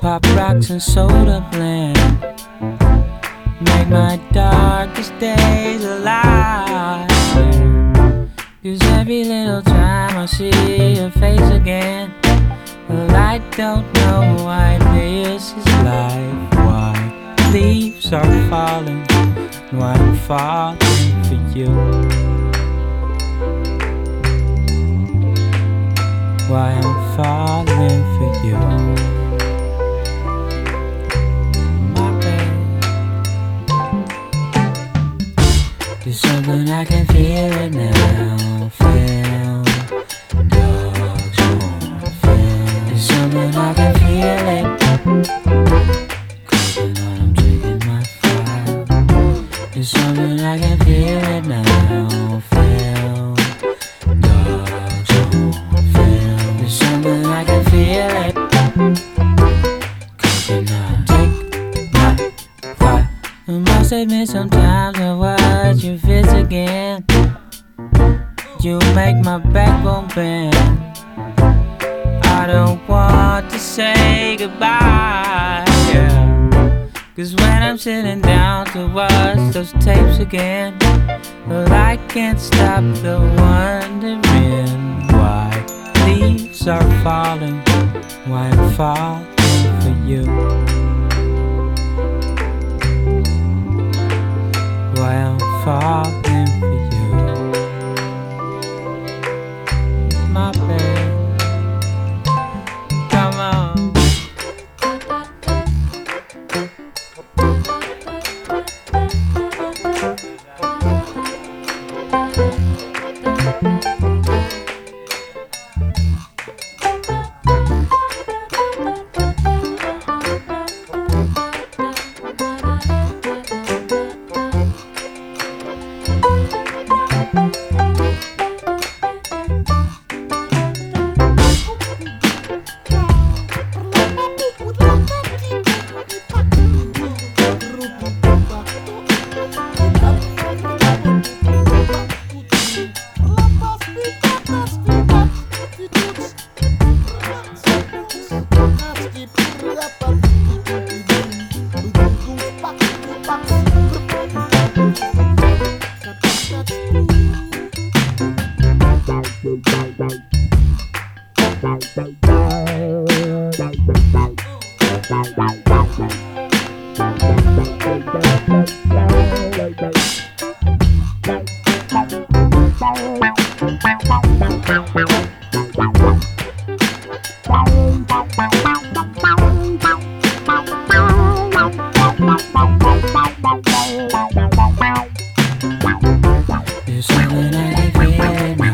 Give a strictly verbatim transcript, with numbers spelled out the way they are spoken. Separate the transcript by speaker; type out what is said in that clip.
Speaker 1: Pop rocks and soda blend, make my darkest days alive. Cause every little time I see your face again, well, I don't know why this is life. Why leaves are falling, and why I'm falling for you. Why I'm falling for you. My babe, there's something I can feel it now. Feel dogs won't feel. There's something I can feel it. Cooking on, I'm taking my file. There's something I can feel it now. Feel dogs won't feel. There's something I can feel it. Cooking on, take my file. I must admit sometimes I watch you fits again. You make my backbone bend. I don't want to say goodbye, yeah. Cause when I'm sitting down to watch those tapes again, well, I can't stop the wondering why leaves are falling, why I'm falling for you. Why I'm falling for you. My babe, come on. There's something I can feel